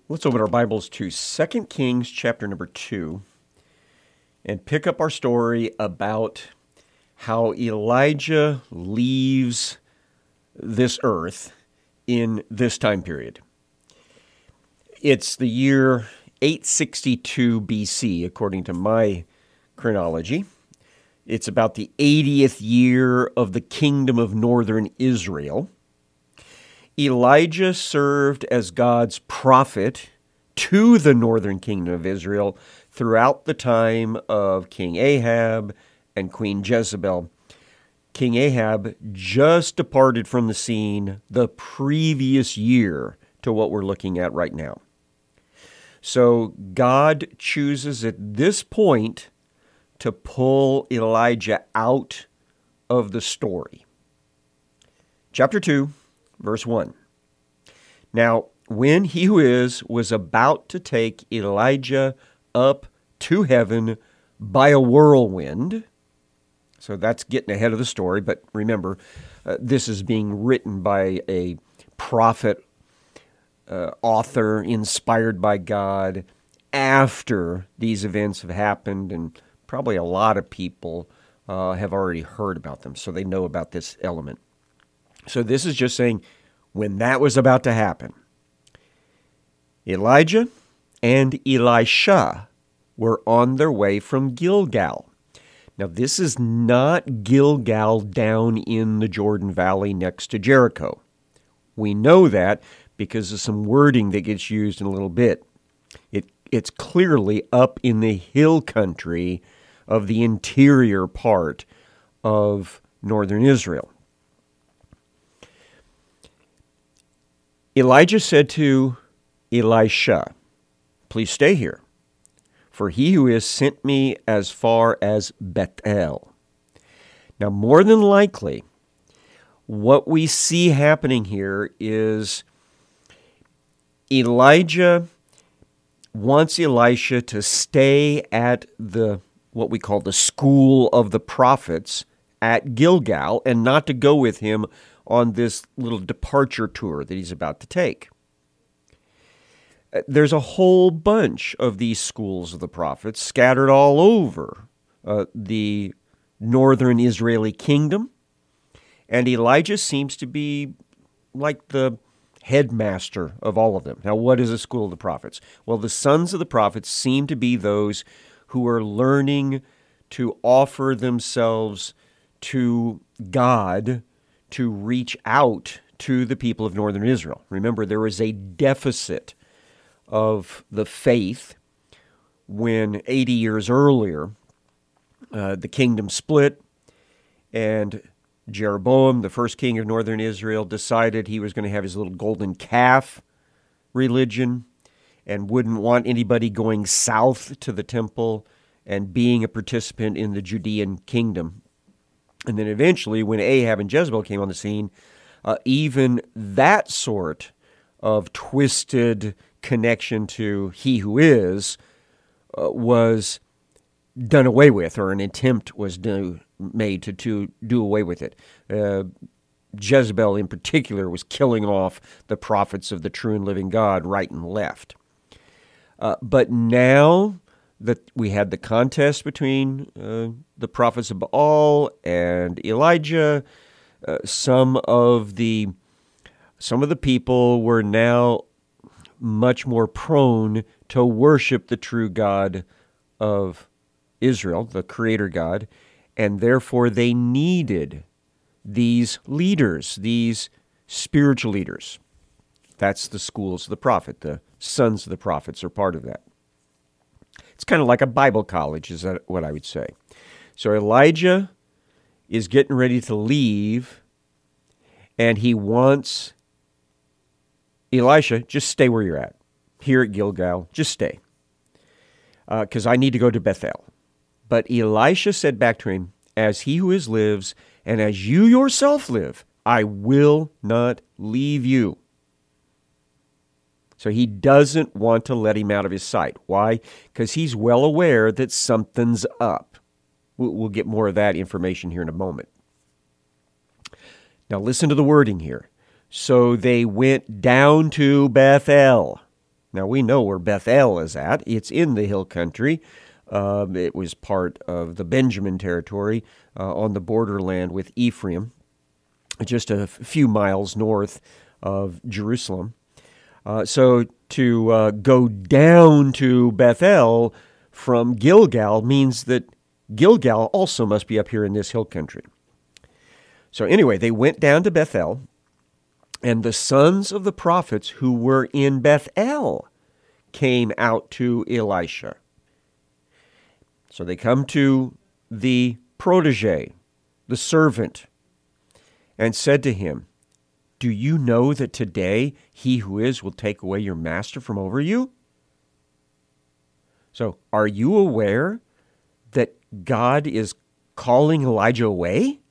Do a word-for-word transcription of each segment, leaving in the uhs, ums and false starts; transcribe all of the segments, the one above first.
Let's open our Bibles to Second Kings chapter number two and pick up our story about how Elijah leaves this earth in this time period. It's the year eight sixty-two B C, according to my chronology. It's about the eightieth year of the kingdom of northern Israel. Elijah served as God's prophet to the northern kingdom of Israel throughout the time of King Ahab and Queen Jezebel. King Ahab just departed from the scene the previous year to what we're looking at right now. So God chooses at this point to pull Elijah out of the story. Chapter two, verse one. Now, when he who is was about to take Elijah up to heaven by a whirlwind, so that's getting ahead of the story, but remember, uh, this is being written by a prophet, uh, author, inspired by God, after these events have happened, and probably a lot of people uh, have already heard about them, so they know about this element. So this is just saying, when that was about to happen, Elijah and Elisha were on their way from Gilgal. Now, this is not Gilgal down in the Jordan Valley next to Jericho. We know that because of some wording that gets used in a little bit. It, it's clearly up in the hill country of the interior part of northern Israel. Elijah said to Elisha, "Please stay here, for he who is sent me as far as Bethel." Now, more than likely, what we see happening here is Elijah wants Elisha to stay at the what we call the school of the prophets at Gilgal and not to go with him on this little departure tour that he's about to take. There's a whole bunch of these schools of the prophets scattered all over uh, the northern Israeli kingdom, and Elijah seems to be like the headmaster of all of them. Now, what is a school of the prophets? Well, the sons of the prophets seem to be those who are learning to offer themselves to God to reach out to the people of northern Israel. Remember, there was a deficit of the faith when eighty years earlier uh, the kingdom split, and Jeroboam, the first king of northern Israel, decided he was going to have his little golden calf religion and wouldn't want anybody going south to the temple and being a participant in the Judean kingdom. And then eventually, when Ahab and Jezebel came on the scene, uh, even that sort of twisted connection to he who is uh, was done away with, or an attempt was do, made to, to do away with it. Uh, Jezebel in particular was killing off the prophets of the true and living God right and left. Uh, but now that we had the contest between uh, the prophets of Baal and Elijah, uh, some of the some of the people were now much more prone to worship the true God of Israel, the Creator God, and therefore they needed these leaders, these spiritual leaders. That's the schools of the prophet. The sons of the prophets are part of that. It's kind of like a Bible college, is that what I would say. So Elijah is getting ready to leave, and he wants Elisha, just stay where you're at. Here at Gilgal, just stay. Because uh, I need to go to Bethel. But Elisha said back to him, "As he who is lives, and as you yourself live, I will not leave you." So he doesn't want to let him out of his sight. Why? Because he's well aware that something's up. We'll get more of that information here in a moment. Now listen to the wording here. So they went down to Bethel. Now, we know where Bethel is at. It's in the hill country. Uh, it was part of the Benjamin territory uh, on the borderland with Ephraim, just a f- few miles north of Jerusalem. Uh, so to uh, go down to Bethel from Gilgal means that Gilgal also must be up here in this hill country. So anyway, they went down to Bethel, and the sons of the prophets who were in Bethel came out to Elisha. So they come to the protege, the servant, and said to him, "Do you know that today he who is will take away your master from over you?" So are you aware that God is calling Elijah away?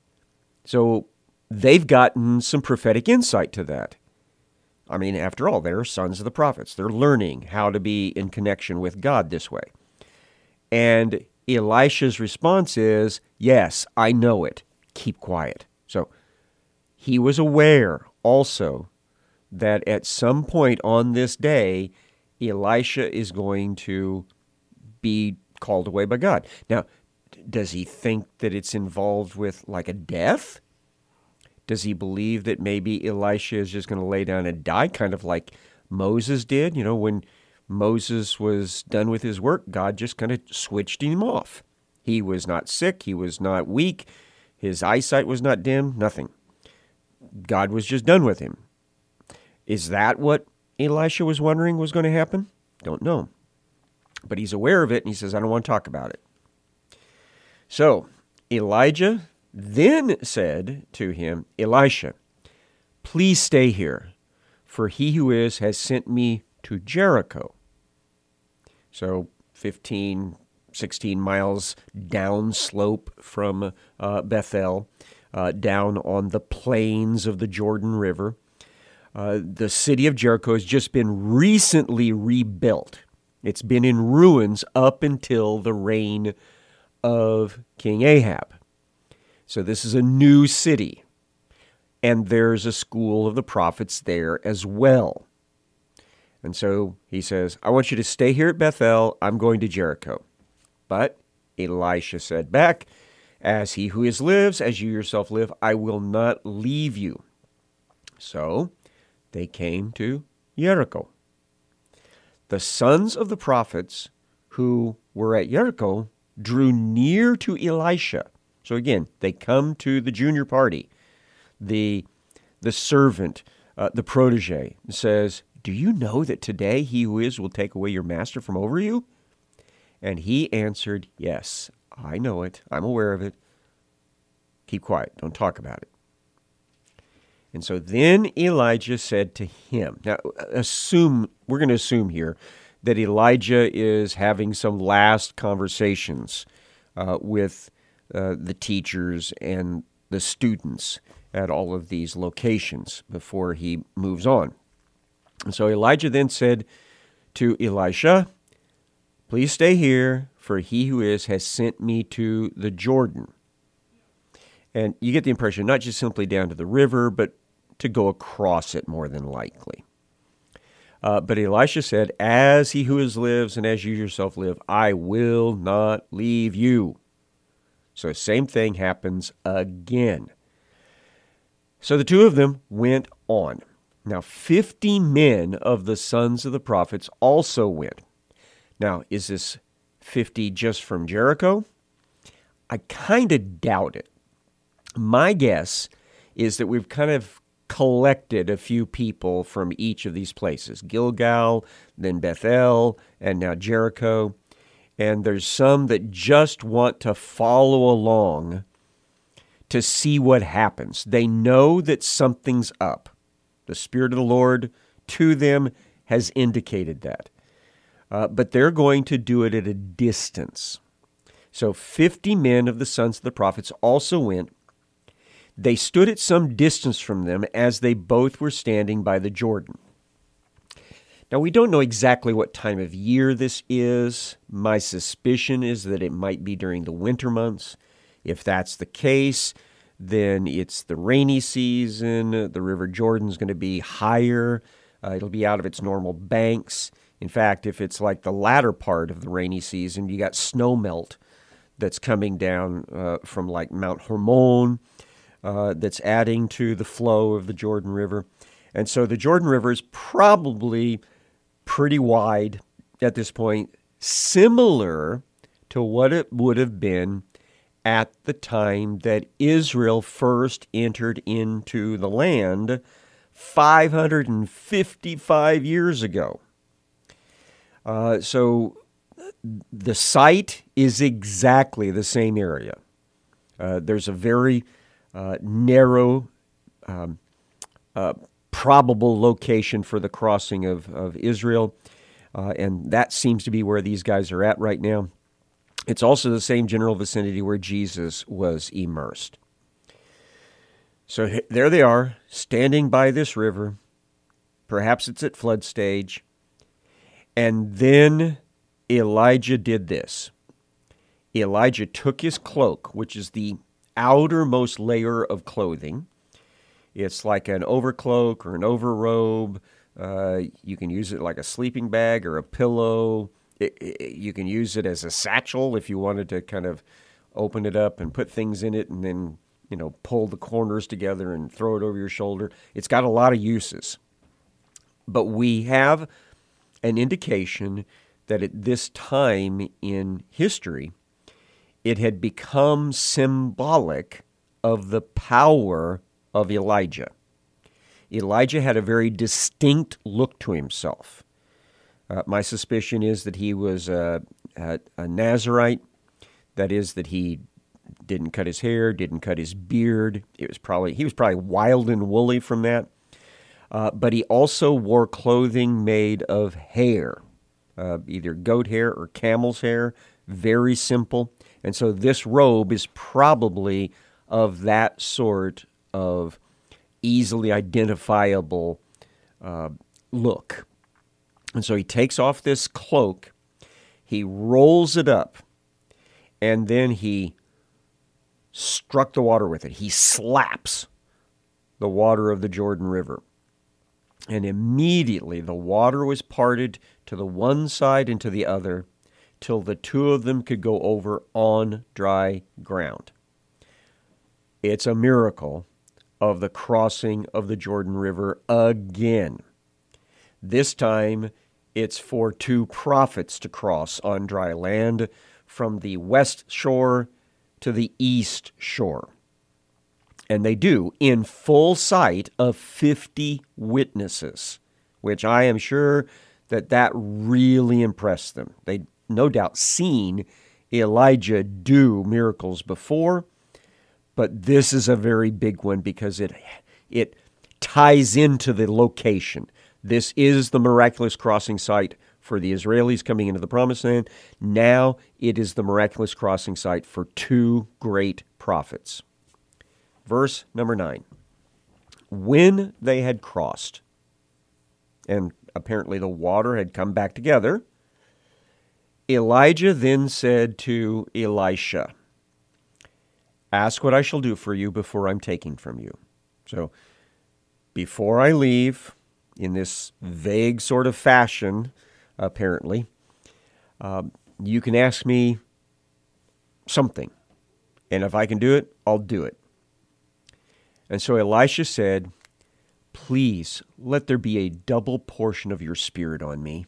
So they've gotten some prophetic insight to that. I mean, after all, they're sons of the prophets. They're learning how to be in connection with God this way. And Elisha's response is, "Yes, I know it. Keep quiet." So he was aware also that at some point on this day, Elisha is going to be called away by God. Now, does he think that it's involved with like a death? Does he believe that maybe Elisha is just going to lay down and die, kind of like Moses did? You know, when Moses was done with his work, God just kind of switched him off. He was not sick. He was not weak. His eyesight was not dim. Nothing. God was just done with him. Is that what Elisha was wondering was going to happen? Don't know. But he's aware of it, and he says, "I don't want to talk about it." So Elijah then said to him, "Elisha, please stay here, for he who is has sent me to Jericho." So fifteen, sixteen miles downslope from uh, Bethel, uh, down on the plains of the Jordan River. Uh, the city of Jericho has just been recently rebuilt. It's been in ruins up until the reign of King Ahab. So this is a new city, and there's a school of the prophets there as well. And so he says, "I want you to stay here at Bethel. I'm going to Jericho." But Elisha said back, "As he who is lives, as you yourself live, I will not leave you." So they came to Jericho. The sons of the prophets who were at Jericho drew near to Elisha. So again, they come to the junior party. The, the servant, uh, the protege, says, "Do you know that today he who is will take away your master from over you?" And he answered, "Yes, I know it. I'm aware of it. Keep quiet. Don't talk about it." And so then Elijah said to him, now assume, we're going to assume here that Elijah is having some last conversations uh, with uh, the teachers and the students at all of these locations before he moves on. And so Elijah then said to Elisha, "Please stay here, for he who is has sent me to the Jordan." And you get the impression, not just simply down to the river, but to go across it more than likely. Uh, but Elisha said, "As he who is lives and as you yourself live, I will not leave you." So same thing happens again. So the two of them went on. Now fifty men of the sons of the prophets also went. Now, is this fifty just from Jericho? I kind of doubt it. My guess is that we've kind of collected a few people from each of these places, Gilgal, then Bethel, and now Jericho. And there's some that just want to follow along to see what happens. They know that something's up. The Spirit of the Lord to them has indicated that. Uh, but they're going to do it at a distance. So fifty men of the sons of the prophets also went. They stood at some distance from them as they both were standing by the Jordan. Now, we don't know exactly what time of year this is. My suspicion is that it might be during the winter months. If that's the case, then it's the rainy season. The River Jordan's going to be higher Uh, it'll be out of its normal banks. In fact, if it's like the latter part of the rainy season, you got snow melt that's coming down uh, from like Mount Hermon uh, that's adding to the flow of the Jordan River. And so the Jordan River is probably pretty wide at this point, similar to what it would have been at the time that Israel first entered into the land five hundred fifty-five years ago. Uh, so the site is exactly the same area. Uh, there's a very uh, narrow, um, uh, probable location for the crossing of, of Israel, uh, and that seems to be where these guys are at right now. It's also the same general vicinity where Jesus was immersed. So there they are, standing by this river. Perhaps it's at flood stage. And then Elijah did this. Elijah took his cloak, which is the outermost layer of clothing. It's like an overcloak or an overrobe. Uh, you can use it like a sleeping bag or a pillow. It, it, you can use it as a satchel if you wanted to kind of open it up and put things in it and then, you know, pull the corners together and throw it over your shoulder. It's got a lot of uses. But we have an indication that at this time in history, it had become symbolic of the power of Elijah. Elijah had a very distinct look to himself. Uh, my suspicion is that he was a, a, a Nazarite. That is, that he didn't cut his hair, didn't cut his beard. It was probably he was probably wild and woolly from that. Uh, but he also wore clothing made of hair, uh, either goat hair or camel's hair. Very simple. And so this robe is probably of that sort of easily identifiable uh, look. And so he takes off this cloak, he rolls it up, and then he struck the water with it. He slaps the water of the Jordan River. And immediately the water was parted to the one side and to the other till the two of them could go over on dry ground. It's a miracle of the crossing of the Jordan River again. This time, it's for two prophets to cross on dry land from the west shore to the east shore. And they do in full sight of fifty witnesses, which I am sure that that really impressed them. They'd no doubt seen Elijah do miracles before, but this is a very big one because it it ties into the location. This is the miraculous crossing site for the Israelis coming into the Promised Land. Now it is the miraculous crossing site for two great prophets. Verse number nine. When they had crossed, and apparently the water had come back together, Elijah then said to Elisha, "Ask what I shall do for you before I'm taken from you." So, before I leave, in this vague sort of fashion, apparently, uh, you can ask me something. And if I can do it, I'll do it. And so Elisha said, "Please, let there be a double portion of your spirit on me."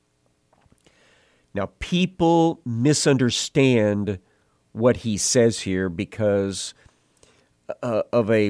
Now, people misunderstand what he says here because uh, of a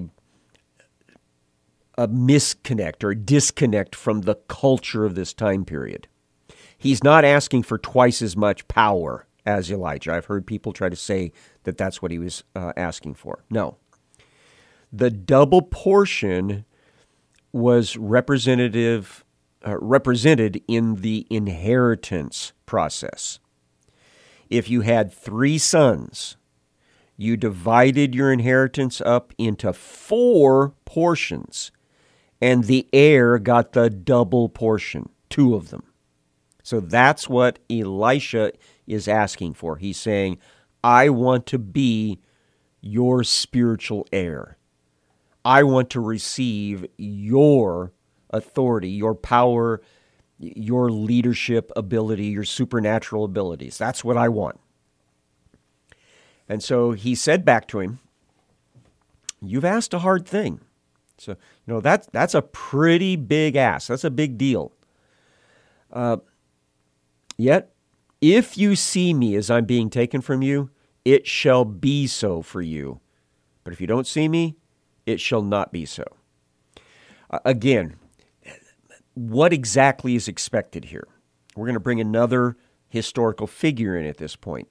a misconnect or a disconnect from the culture of this time period. He's not asking for twice as much power as Elijah. I've heard people try to say that that's what he was uh, asking for. No. The double portion was representative, uh, represented in the inheritance process. If you had three sons, you divided your inheritance up into four portions, and the heir got the double portion, two of them. So that's what Elisha is asking for. He's saying, I want to be your spiritual heir. I want to receive your authority, your power, your leadership ability, your supernatural abilities. That's what I want. And so he said back to him, you've asked a hard thing. So, you know, that, that's a pretty big ask. That's a big deal. Uh, yet, if you see me as I'm being taken from you, it shall be so for you. But if you don't see me, it shall not be so. Uh, again, what exactly is expected here? We're going to bring another historical figure in at this point.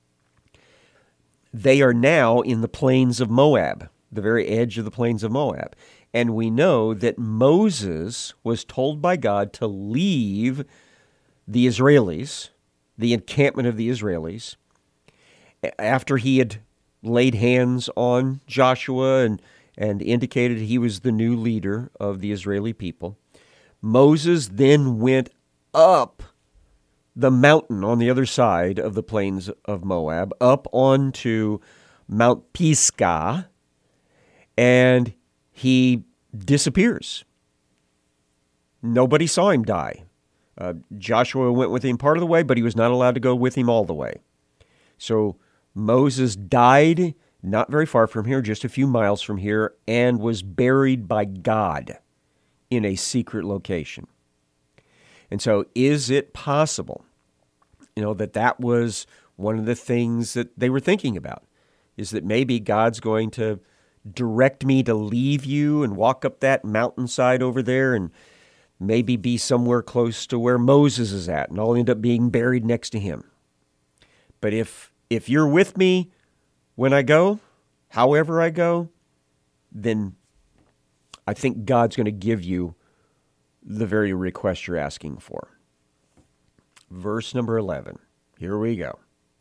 They are now in the plains of Moab, the very edge of the plains of Moab. And we know that Moses was told by God to leave the Israelis, the encampment of the Israelis, after he had laid hands on Joshua and, and indicated he was the new leader of the Israeli people. Moses then went up the mountain on the other side of the plains of Moab, up onto Mount Pisgah, and he disappears. Nobody saw him die. Uh, Joshua went with him part of the way, but he was not allowed to go with him all the way. So Moses died not very far from here, just a few miles from here, and was buried by God in a secret location. And so is it possible, you know, that that was one of the things that they were thinking about, is that maybe God's going to direct me to leave you and walk up that mountainside over there and maybe be somewhere close to where Moses is at, and I'll end up being buried next to him. But if if you're with me when I go, however I go, then I think God's going to give you the very request you're asking for. Verse number eleven. Here we go.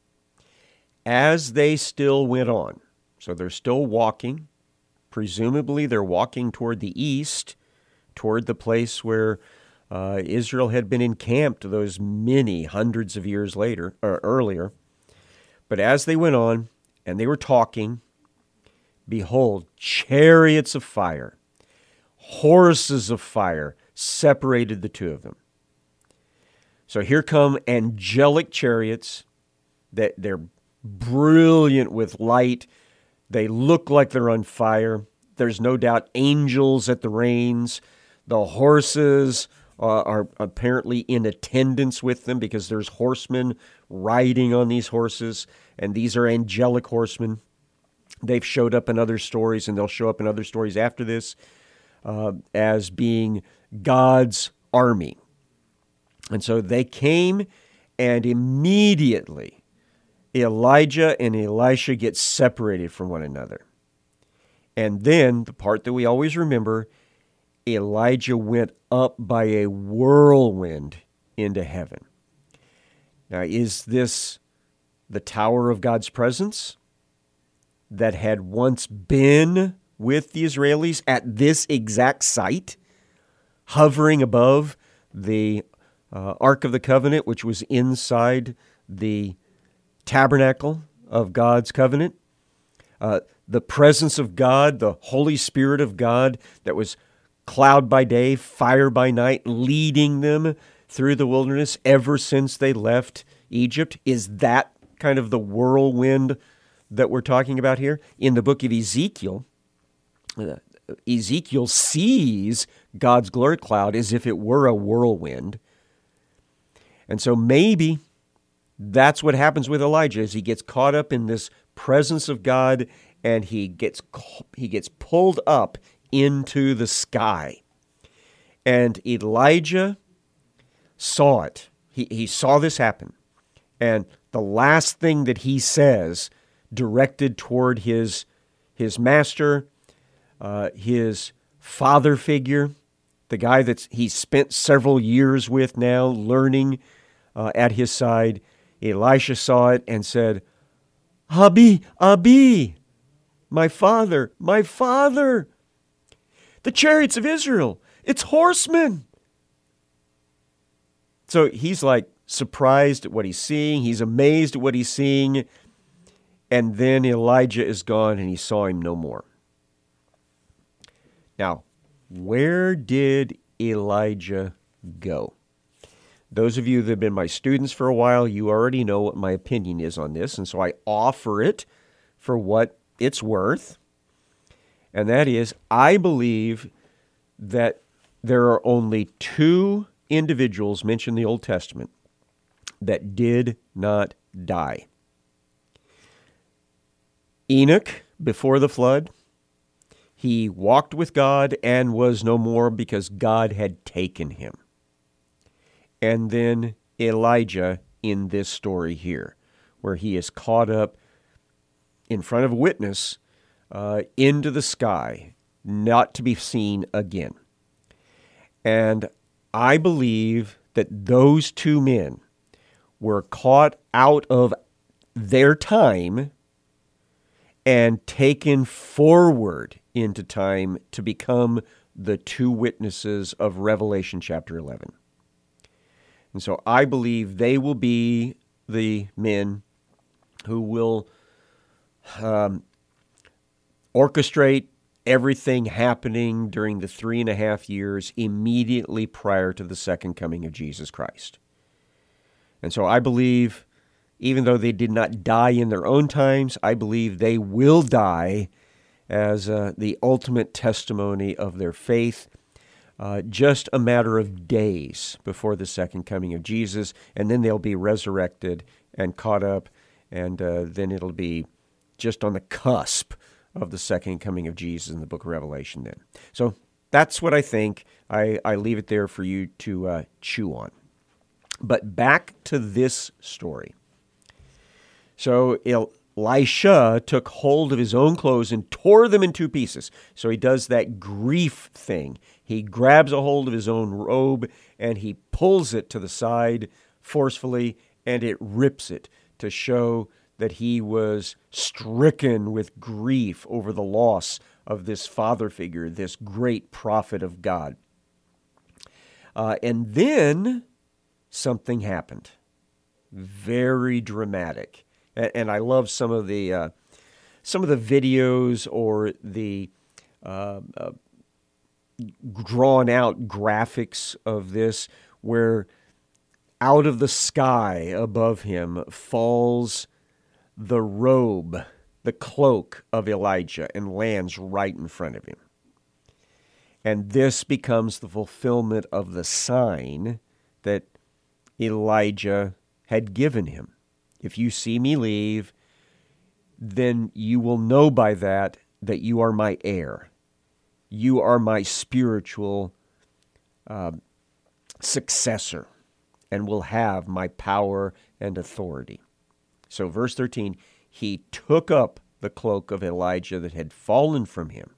As they still went on, so they're still walking, presumably they're walking toward the east, toward the place where uh, Israel had been encamped those many hundreds of years later or earlier. But as they went on and they were talking, behold, chariots of fire, horses of fire separated the two of them. So here come angelic chariots that they're brilliant with light. They look like they're on fire. There's no doubt angels at the reins. The horses uh, are apparently in attendance with them because there's horsemen riding on these horses, and these are angelic horsemen. They've showed up in other stories, and they'll show up in other stories after this uh, as being God's army. And so they came, and immediately Elijah and Elisha get separated from one another. And then, the part that we always remember, Elijah went up by a whirlwind into heaven. Now, is this the tower of God's presence that had once been with the Israelis at this exact site, hovering above the uh, Ark of the Covenant, which was inside the tabernacle of God's covenant? Uh, the presence of God, the Holy Spirit of God that was cloud by day, fire by night, leading them through the wilderness ever since they left Egypt. Is that kind of the whirlwind that we're talking about here? In the book of Ezekiel, uh, Ezekiel sees God's glory cloud as if it were a whirlwind. And so maybe that's what happens with Elijah, as he gets caught up in this presence of God, and he gets he gets pulled up into the sky. And Elijah saw it. He, he saw this happen. And the last thing that he says, directed toward his, his master, uh, his father figure, the guy that he's spent several years with now, learning uh, at his side, Elisha saw it and said, Abi, Abi, my father, my father. The chariots of Israel, it's horsemen. So he's like surprised at what he's seeing. He's amazed at what he's seeing. And then Elijah is gone and he saw him no more. Now, where did Elijah go? Those of you that have been my students for a while, you already know what my opinion is on this, and so I offer it for what it's worth. And that is, I believe that there are only two individuals mentioned in the Old Testament that did not die. Enoch, before the flood, he walked with God and was no more because God had taken him. And then Elijah in this story here, where he is caught up in front of a witness uh, into the sky, not to be seen again. And I believe that those two men were caught out of their time and taken forward into time to become the two witnesses of Revelation chapter eleven. And so I believe they will be the men who will um, orchestrate everything happening during the three and a half years immediately prior to the second coming of Jesus Christ. And so I believe, even though they did not die in their own times, I believe they will die as uh, the ultimate testimony of their faith, uh, just a matter of days before the second coming of Jesus, and then they'll be resurrected and caught up, and uh, then it'll be just on the cusp of the second coming of Jesus in the book of Revelation then. So that's what I think. I, I leave it there for you to uh, chew on. But back to this story. So Elisha took hold of his own clothes and tore them in two pieces. So he does that grief thing. He grabs a hold of his own robe and he pulls it to the side forcefully, and it rips it to show that he was stricken with grief over the loss of this father figure, this great prophet of God. Uh, and then something happened. Very dramatic. And, and I love some of the uh, some of the videos or the uh, uh, drawn out graphics of this, where out of the sky above him falls the robe, the cloak of Elijah, and lands right in front of him. And this becomes the fulfillment of the sign that Elijah had given him. If you see me leave, then you will know by that that you are my heir. You are my spiritual uh, successor and will have my power and authority. So verse thirteen, he took up the cloak of Elijah that had fallen from him.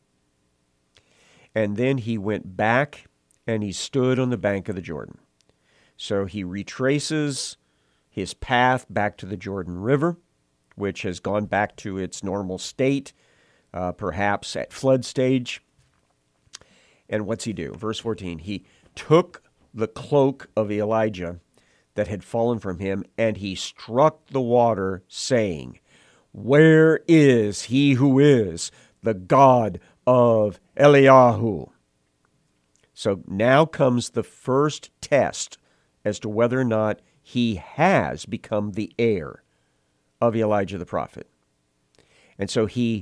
And then he went back and he stood on the bank of the Jordan. So he retraces his path back to the Jordan River, which has gone back to its normal state, uh, perhaps at flood stage. And what's he do? Verse fourteen, he took the cloak of Elijah that had fallen from him, and he struck the water, saying, "Where is he who is the God of Eliyahu?" So now comes the first test as to whether or not he has become the heir of Elijah the prophet. And so he,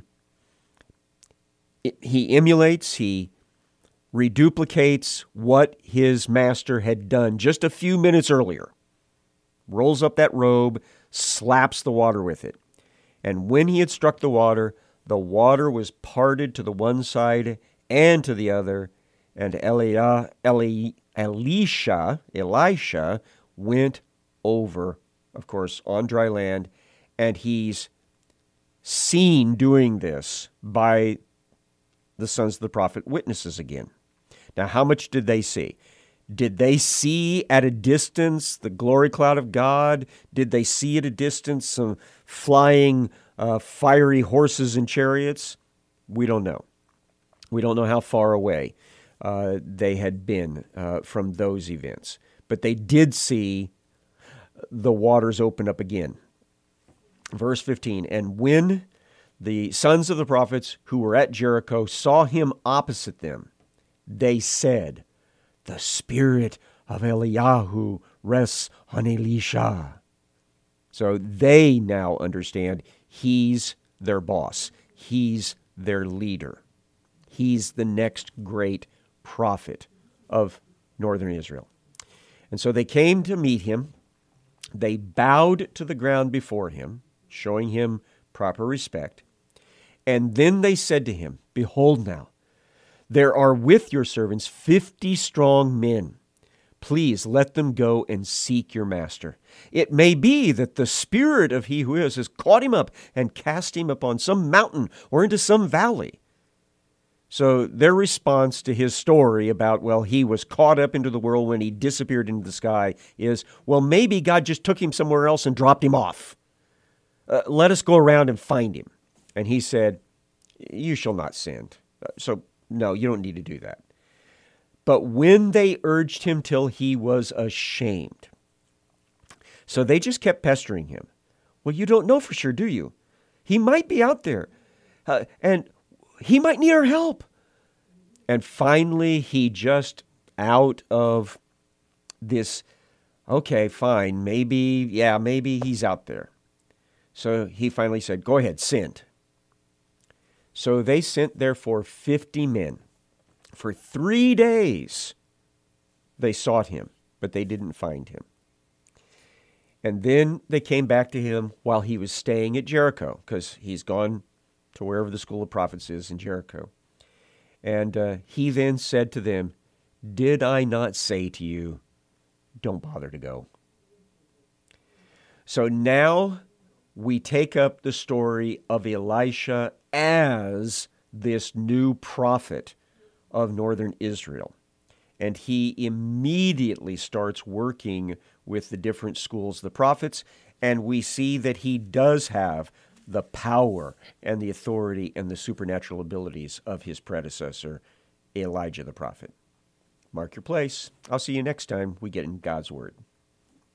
he emulates, he reduplicates what his master had done just a few minutes earlier. Rolls up that robe, slaps the water with it. And when he had struck the water, the water was parted to the one side and to the other, and Elia, Eli, Elisha, Elisha went over, of course, on dry land, and he's seen doing this by the sons of the prophet witnesses again. Now, how much did they see? Did they see at a distance the glory cloud of God? Did they see at a distance some flying uh, fiery horses and chariots? We don't know. We don't know how far away uh, they had been uh, from those events. But they did see the waters open up again. Verse fifteen, and when the sons of the prophets who were at Jericho saw him opposite them, they said, the spirit of Eliyahu rests on Elisha. So they now understand he's their boss. He's their leader. He's the next great prophet of northern Israel. And so they came to meet him. They bowed to the ground before him, showing him proper respect. And then they said to him, "Behold now, there are with your servants fifty strong men. Please let them go and seek your master. It may be that the spirit of he who is has caught him up and cast him upon some mountain or into some valley." So their response to his story about, well, he was caught up into the world when he disappeared into the sky is, well, maybe God just took him somewhere else and dropped him off. Uh, let us go around and find him. And he said, "You shall not sin." So, no, you don't need to do that. But when they urged him till he was ashamed. So they just kept pestering him. "Well, you don't know for sure, do you? He might be out there. Uh, and he might need our help." And finally, he just, out of this, okay, fine, maybe, yeah, maybe he's out there. So he finally said, "Go ahead, send." So they sent, therefore, fifty men. For three days they sought him, but they didn't find him. And then they came back to him while he was staying at Jericho, because he's gone to wherever the school of prophets is in Jericho. And uh, he then said to them, "Did I not say to you, don't bother to go?" So now we take up the story of Elisha as this new prophet of northern Israel. And he immediately starts working with the different schools of the prophets, and we see that he does have the power and the authority and the supernatural abilities of his predecessor, Elijah the prophet. Mark your place. I'll see you next time we get in God's Word.